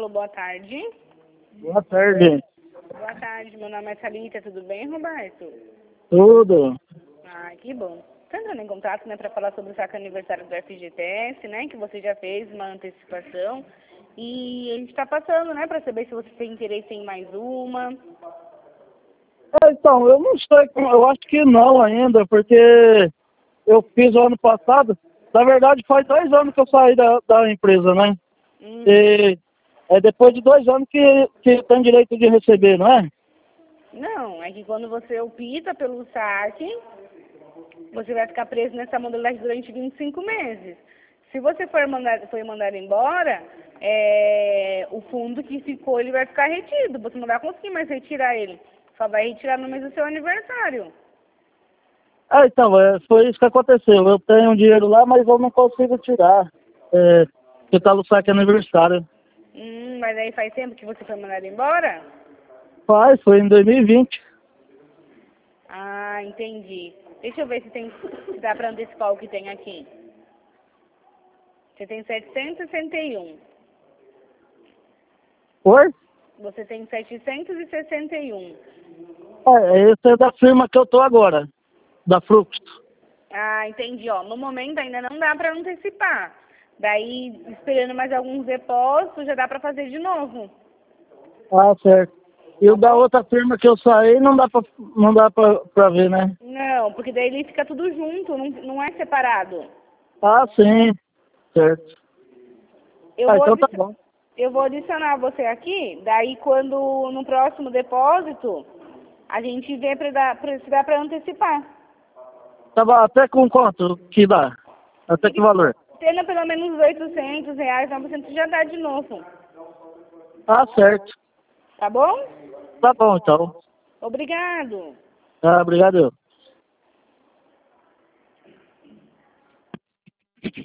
Alô, boa tarde. Boa tarde. Boa tarde, meu nome é Thalita, tudo bem, Roberto? Tudo. Ah, que bom. Estou entrando em contato, né, para falar sobre o saque aniversário do FGTS, né, que você já fez uma antecipação. E a gente está passando, né, para saber se você tem interesse em mais uma. Então, eu não sei, eu acho que não ainda, porque eu fiz o ano passado. Na verdade, faz 2 anos que eu saí da empresa, né? E é depois de 2 anos que tem direito de receber, não é? Não, é que quando você opta pelo saque, você vai ficar preso nessa modalidade durante 25 meses. Se você for mandado embora, o fundo que ficou, ele vai ficar retido. Você não vai conseguir mais retirar ele. Só vai retirar no mês do seu aniversário. Então, foi isso que aconteceu. Eu tenho um dinheiro lá, mas eu não consigo tirar. Porque tá no saque aniversário. Mas aí faz tempo que você foi mandado embora? Foi em 2020. Ah, entendi. Deixa eu ver se dá para antecipar o que tem aqui. Você tem 761. Oi? Você tem 761. Esse é da firma que eu tô agora, da Fruxto. Ah, entendi. Ó, no momento ainda não dá para antecipar. Daí, esperando mais alguns depósitos, já dá para fazer de novo. Ah, certo. E o da outra firma que eu saí não dá pra ver, né? Não, porque daí ele fica tudo junto, não é separado. Ah, sim. Certo. Então tá bom. Eu vou adicionar você aqui, daí quando no próximo depósito, a gente vê se dá para antecipar. Tá bom, até com quanto que dá? Até que valor? Tendo pelo menos R$ 800, 900 já dá de novo. Ah, certo. Tá bom? Tá bom, então. Obrigado. Ah, obrigado.